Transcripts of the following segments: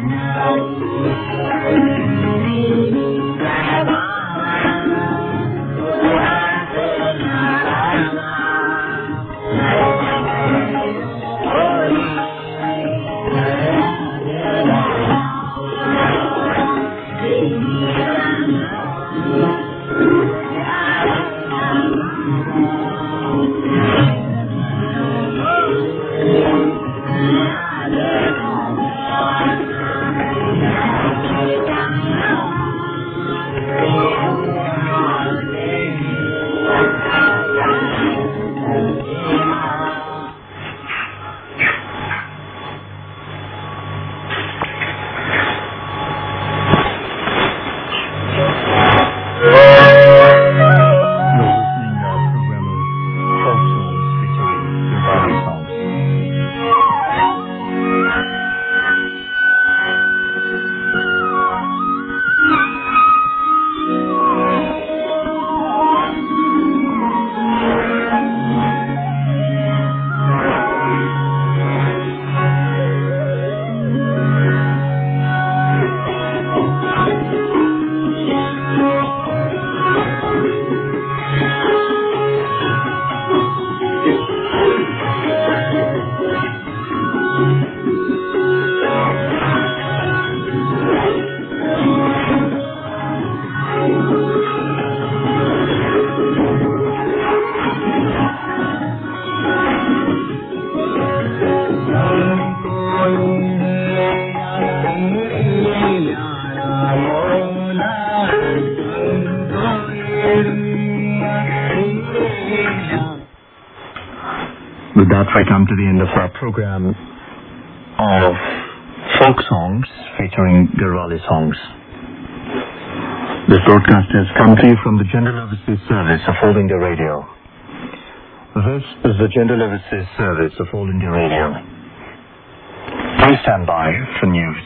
With that, we come to the end of our program of folk songs featuring Garhwali songs. This broadcast has come to you from the General Overseas Service of All India Radio. This is the General Overseas Service of All India Radio. Please stand by for news.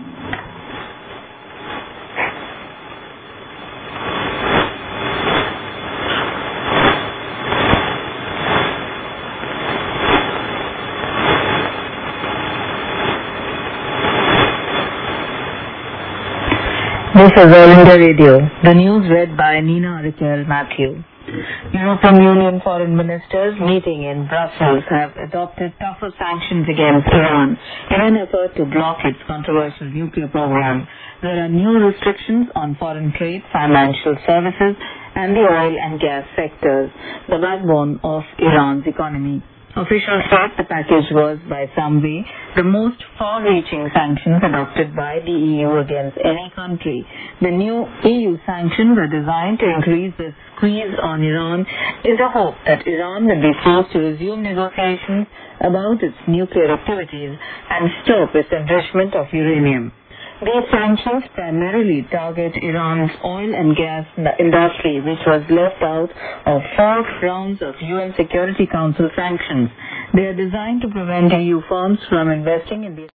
This is All India Radio. The news read by Nina Aritel Matthew. European Union foreign ministers meeting in Brussels have adopted tougher sanctions against Iran in an effort to block its controversial nuclear program. There are new restrictions on foreign trade, financial services, and the oil and gas sectors, the backbone of Iran's economy. Officials said the package was, by some way, the most far-reaching sanctions adopted by the EU against any country. The new EU sanctions are designed to increase the squeeze on Iran in the hope that Iran will be forced to resume negotiations about its nuclear activities and stop its enrichment of uranium. These sanctions primarily target Iran's oil and gas industry, which was left out of 4 rounds of UN Security Council sanctions. They are designed to prevent EU firms from investing in the